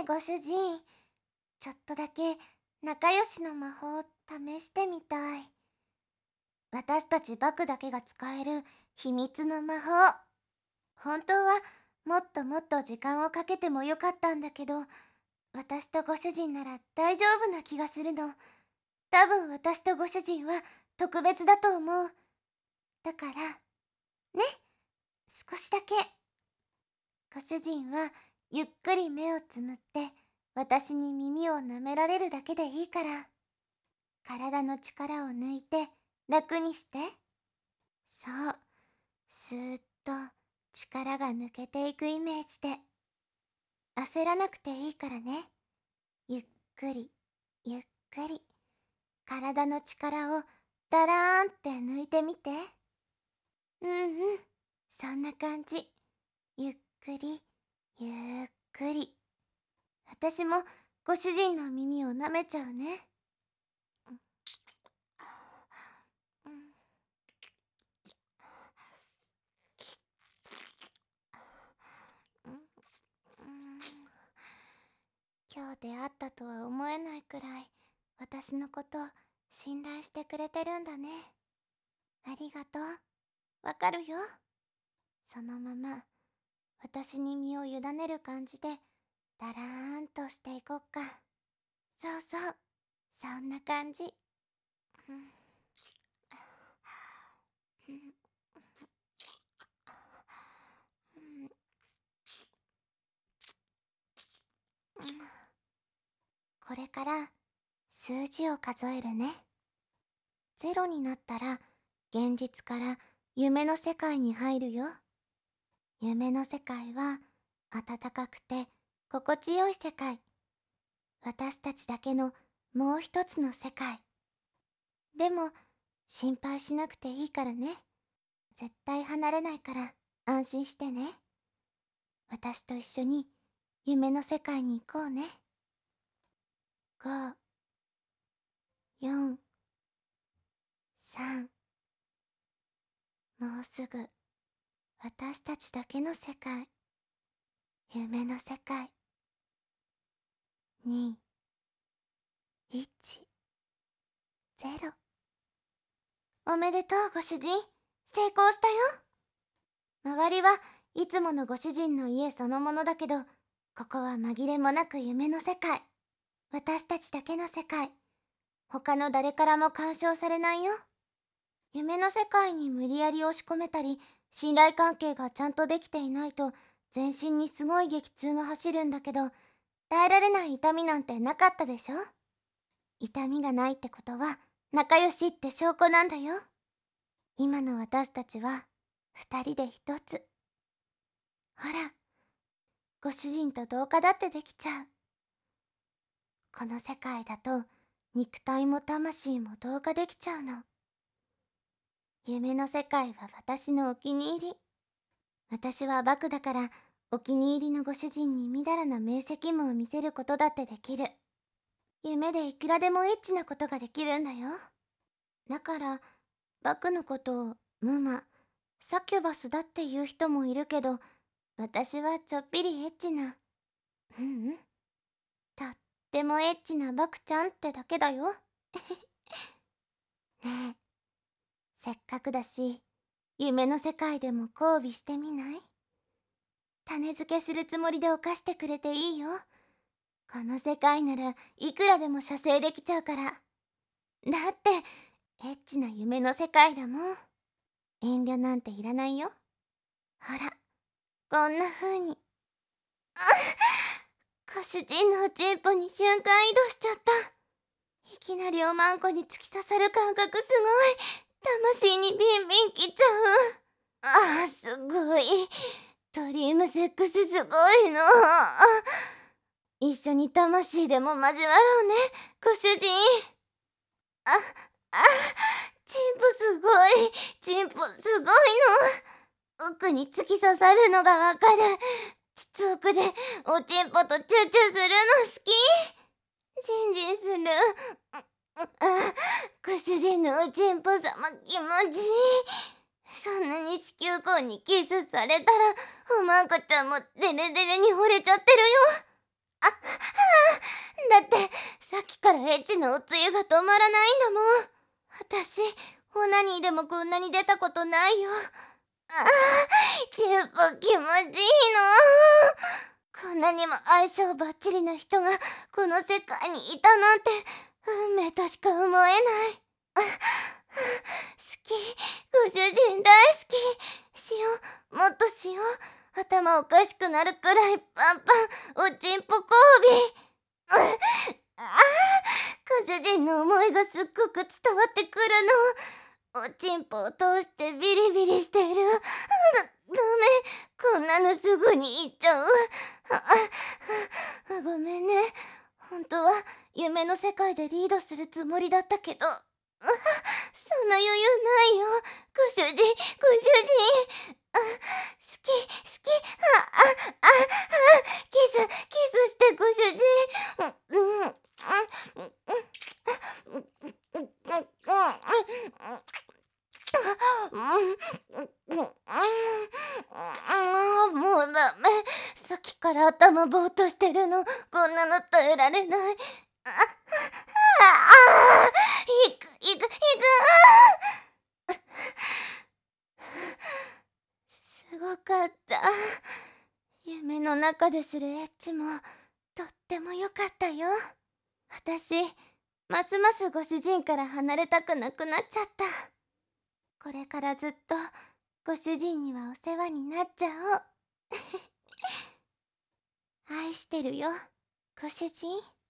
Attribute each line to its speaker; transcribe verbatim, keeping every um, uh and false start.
Speaker 1: えご主人、ちょっとだけ仲良しの魔法を試してみたい。私たちバクだけが使える秘密の魔法。本当はもっともっと時間をかけてもよかったんだけど、私とご主人なら大丈夫な気がするの。多分私とご主人は特別だと思う。だから、ね、少しだけ。ご主人はゆっくり目をつむって私に耳を舐められるだけでいいから。体の力を抜いて楽にして。そう、スーッと力が抜けていくイメージで。焦らなくていいからね。ゆっくりゆっくり体の力をダラーンって抜いてみて。うんうん、そんな感じ。ゆっくりゆっくり。私もご主人の耳を舐めちゃうね。うんうんうん、今日出会ったとは思えないくらい私のこと信頼してくれてるんだね。ありがとう。わかるよ。そのまま私に身を委ねる感じでダラーンとしていこっか。そうそう、そんな感じ。うんうんうんうん、これから数字を数えるね。ゼロになったら現実から夢の世界に入るよ。夢の世界は暖かくて心地よい世界。私たちだけのもう一つの世界。でも心配しなくていいからね。絶対離れないから安心してね。私と一緒に夢の世界に行こうね。ご、よん、さん。もうすぐ私たちだけの世界。夢の世界。に、いち、ゼロ。おめでとうご主人。成功したよ。周りはいつものご主人の家そのものだけど、ここは紛れもなく夢の世界。私たちだけの世界。他の誰からも干渉されないよ。夢の世界に無理やり押し込めたり、信頼関係がちゃんとできていないと全身にすごい激痛が走るんだけど、耐えられない痛みなんてなかったでしょ。痛みがないってことは仲良しって証拠なんだよ。今の私たちは二人で一つ。ほら、ご主人と同化だってできちゃう。この世界だと肉体も魂も同化できちゃうの。夢の世界は私のお気に入り。私はバクだからお気に入りのご主人にみだらな明晰夢を見せることだってできる。夢でいくらでもエッチなことができるんだよ。だからバクのことをムマ、サキュバスだって言う人もいるけど、私はちょっぴりエッチな、うんうん、とってもエッチなバクちゃんってだけだよ。ねえ、せっかくだし夢の世界でも交尾してみない？種付けするつもりで犯してくれていいよ。この世界ならいくらでも射精できちゃうから。だってエッチな夢の世界だもん。遠慮なんていらないよ。ほら、こんな風に。ご主人のおちんぽに瞬間移動しちゃった。いきなりおまんこに突き刺さる感覚すごい。魂にビンビンきちゃう。ああ、すごい。ドリームセックスすごいの。一緒に魂でも交わろうね、ご主人。あ、あ、チンポすごい。チンポすごいの。奥に突き刺さるのがわかる。膣奥でおちんぽとチューチューするの好き。ジンジンする。あ、ご主人のおちんぽ様気持ちいい。そんなに子宮口にキスされたらおまんこちゃんもデレデレに惚れちゃってるよ。 あ、はあ、だってさっきからエッチのおつゆが止まらないんだもん。私オナニーでもこんなに出たことないよ。ああ、チューポ気持ちいいの。こんなにも相性バッチリな人がこの世界にいたなんて運命としか思えない。あ、好き、ご主人大好き。しよう、もっとしよう。頭おかしくなるくらいパンパンおちんぽ交尾。ああ、ご主人の思いがすっごく伝わってくるの。おちんぽを通してビリビリしてる。ご、ごめん、こんなのすぐに言っちゃう。ああ、ごめんね。本当は夢の世界でリードするつもりだったけど、あ、そんな余裕ないよ。ご主人、ご主人。あ、好き、好き。あ、あ、あ、あ、キス、キスしてご主人。うん、うん、うん、うん、うん、うん、うん、うん、もうダメ。さっきから頭ぼーっとしてるの。こんなの耐えられない。あ、あ、あ、いく、いく、いく。すごかった。夢の中でするエッチもとっても良かったよ。私、ますますご主人から離れたくなくなっちゃった。これからずっとご主人にはお世話になっちゃおう。愛してるよ、ご主人。